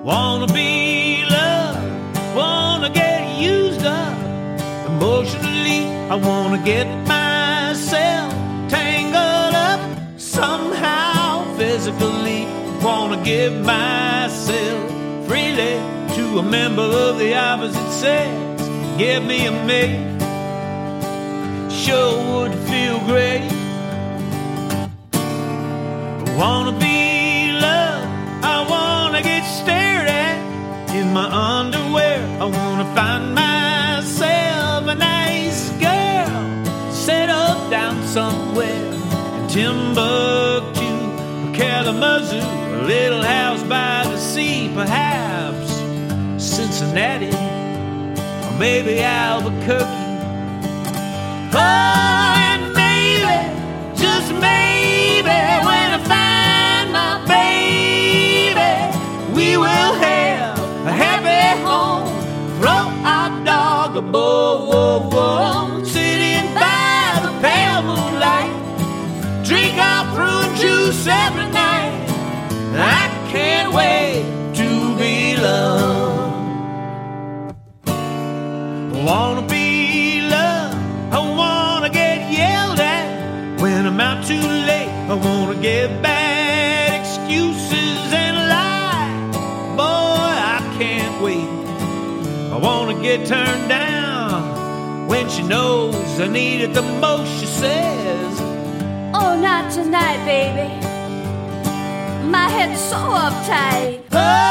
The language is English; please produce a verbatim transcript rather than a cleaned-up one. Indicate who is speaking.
Speaker 1: Wanna be loved, wanna get used up. Emotionally, I wanna get myself tangled up. Somehow, physically, wanna give myself freely to a member of the opposite sex. Give me a mate, sure would feel great. I wanna be loved, I wanna get stared at in my underwear. I wanna find myself a nice girl, set up down somewhere in Timbuktu or Kalamazoo, a little house by the sea, perhaps Cincinnati, or maybe Albuquerque. Oh, and maybe, just maybe, when I find my baby, we will have a happy home, throw our dog a bone, sitting by the pale moonlight, drink our prune juice every night. I can't wait to be loved. I wanna be loved, I wanna get yelled at when I'm out too late. I wanna give bad excuses and lie. Boy, I can't wait. I wanna get turned down when she knows I need it the most. She says,
Speaker 2: oh, not tonight, baby. My head's so uptight.
Speaker 1: oh,